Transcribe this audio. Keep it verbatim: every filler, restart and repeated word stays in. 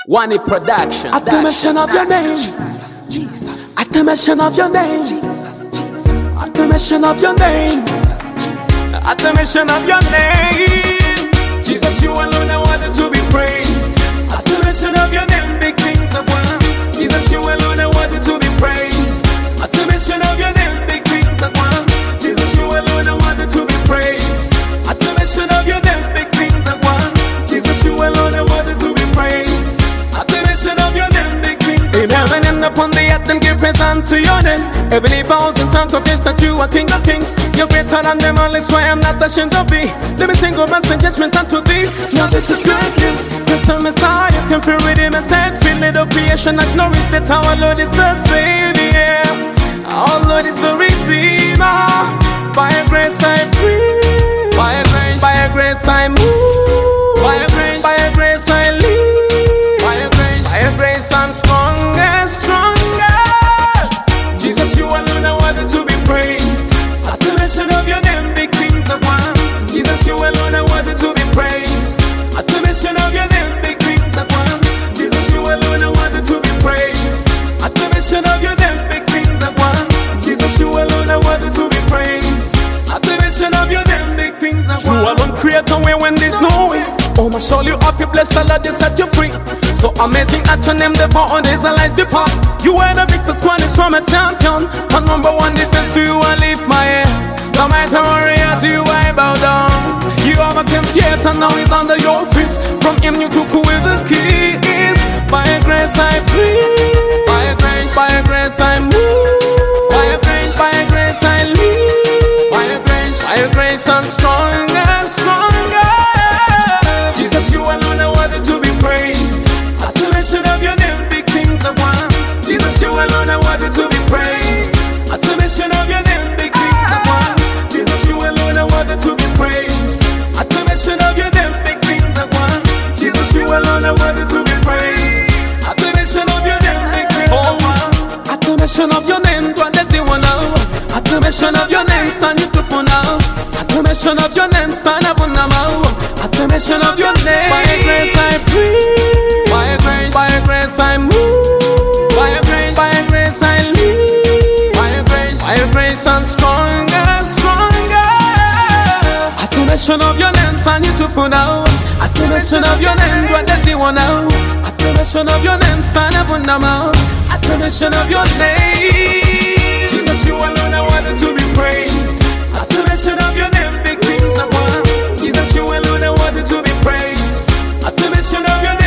One production. At the mention of your name, at the mention of your name, at the mention of your name, at the mention of your name, Jesus, you alone are worthy to be praised. At the mention of your name, big things are won. Jesus, you alone are worthy to be praised. At the mention of your name, big things are won. Jesus, you alone are worthy to be praised. At the mention of your name, big things are won. Jesus, you alone are worthy to be praised. At the mention of your name, big things are won. Heaven and upon the earth, them give praise unto your name. Heavenly bows and tongue confess that you are King of Kings. You're greater than them all, that's why I'm not ashamed of thee. Let me sing of my judgment unto thee. Now this is good news. Yes, the Messiah can feel redeem and set free. Let the creation acknowledge that our Lord is the Savior. Our Lord is the Redeemer. By your grace I'm free. By your grace, by your grace I move. By your grace, by your grace I live. By your grace, by your grace I'm stronger, stronger. Jesus, you alone are worthy to be praised. At the mention of your name, big things are won. Jesus, you alone are worthy to be praised. At the mention of your name, big things are won. Jesus, you alone are worthy to be praised. At the mention of your name, big things are won. Jesus, you alone are worthy to be praised. At the mention of your name, big things are won. You alone create a way when there's no way. Oh, my soul, you off your blessed, Allah, they set you free. So amazing at your name, the power days and lies depart. You are the victor, squad is from a champion. A number one defense to you, I lift my hands. No matter warrior to you, I bow down. You overcame yet and now he's under your feet. From him you took away the keys. By your grace I breathe. By your grace, by your grace I move. By your grace, by your grace I live. By your grace, by your grace I'm stronger, stronger. Jesus, you alone are worthy to be praised. At the mention of your name, big things are won. Jesus, you alone are worthy to be praised. At the mention of your name, big things are won. Jesus, you alone are worthy to be praised. At the mention of your name, big things are won. Jesus, you alone are worthy to be praised. At the mention of your name, big things are won. At the mention of your name, do I see one now? At the mention of your name, stand you to for now. At the mention of your name, stand up on now. At the mention of your name, by your grace I breathe. By your grace, by your grace I move. By your grace, by your grace I live. By your grace, by your grace I'm stronger, stronger. At the mention of your name, stand you to for now. At the mention of your name, do I see one now? At the mention of your name, stand up on now. At the mention of your name, Jesus, you alone are worthy to be praised. At the mention of your name, big things are won. Jesus, you alone are worthy to be praised. At the mention of your name.